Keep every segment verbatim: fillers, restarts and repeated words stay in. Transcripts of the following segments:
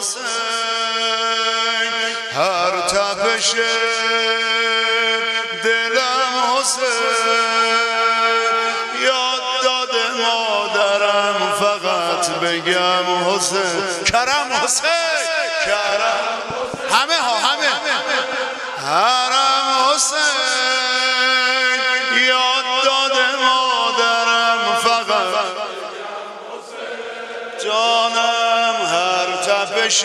حسین هر تپش دلم حسین یاد داده مادرم فقط بگم حسین کرم حسین کرم همه ها همه هرم حسین یاد داده مادرم فقط جانم هر تپش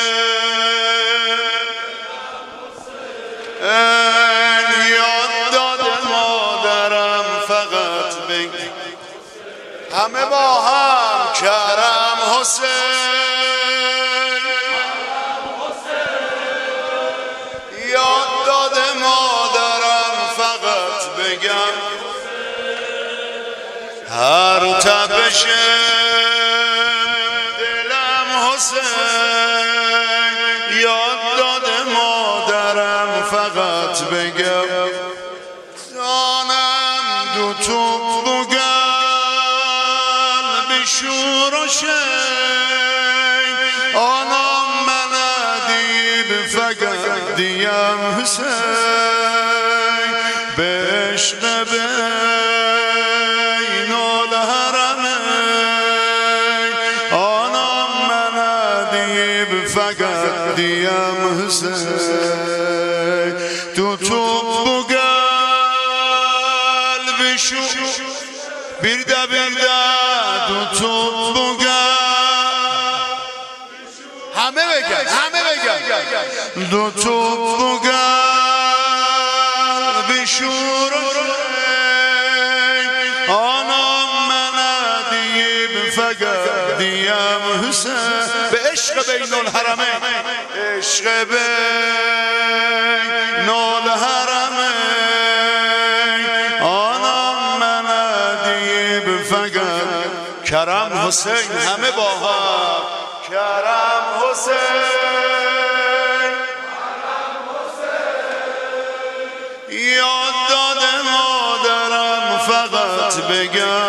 یاد داده مادرم فقط بگم همه با هم کرم حسین یاد داده مادرم فقط بگم هر تپش دلم حسین یاد داده مادرم فقط بگم جانم دو تو بگل بشور و شی آنام من دیب فقط دیم حسین به عشق بین الحرمین آنام من دیب فقط دیم حسین تو تو بگل بشور birde birde tutup bu gel همه بگن همه بگن tutup bu gel بشور anam mənə deyib fəqət diyəm Hüseyin به عشق بین الحرمین عشق بین الحرمین anam mənə deyib fəqət کرم حسین همه با هم کرم حسین یاد داده مادرم فقط بگم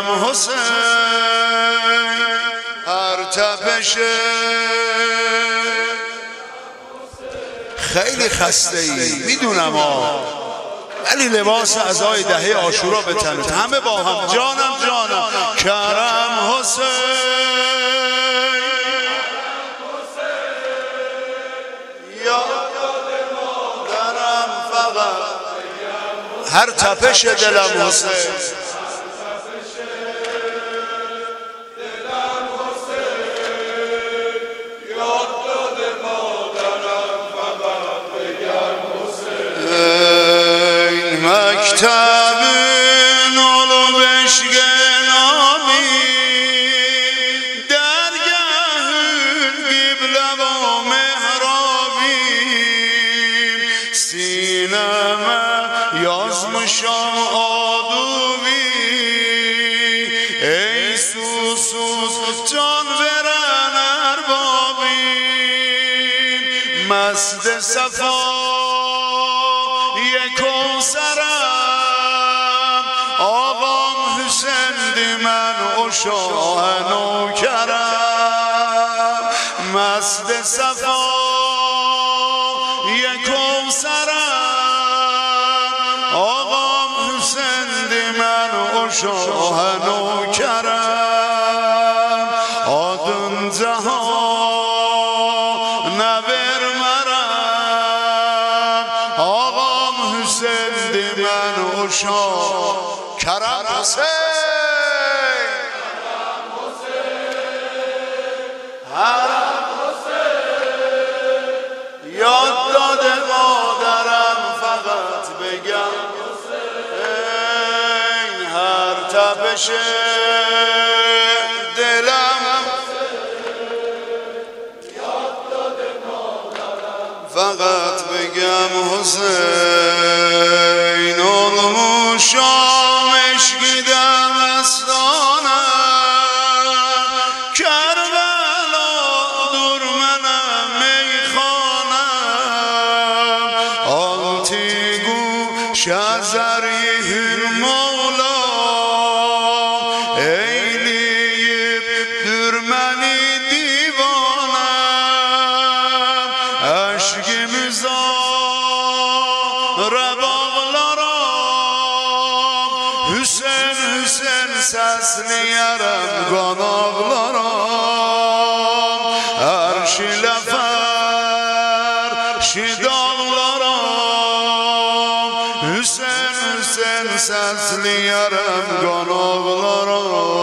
حسین هر تپش خیلی خسته ای میدونم ها ولی لباس عزای دهه عاشورا به تنت همه با هم جانم جانم کرم حسین یاد داده مادرم فقط هر تپش دلم حسین مکتبین اولو بشگنامی درگهün قبله و محرابیم سینeme yazmışam aduvi ey susuz can veren erbabim mest safa کوثرم آقام حسین من و شاه نوکرم مست صفای کوثرم آقام حسین من و شاه نوکرم آدم جهان نور مرم آقام حسین من و شاه کرم حسین هرم حسین یاد داده مادرم فقط بگم حسین هر تپش دلم یاد داده مادرم فقط بگم حسین olmuşam eşkidem eslanım Kerbeladır mənə meyxanım Altı quş əzərihir Mevla Eyliyib dür məni divanım müzare bağlaram Hüseyin Hüseyin səsliyərəm qanaqlaram Ərşi ləfər şidağlaram Hüseyin Hüseyin səsliyərəm qanaqlaram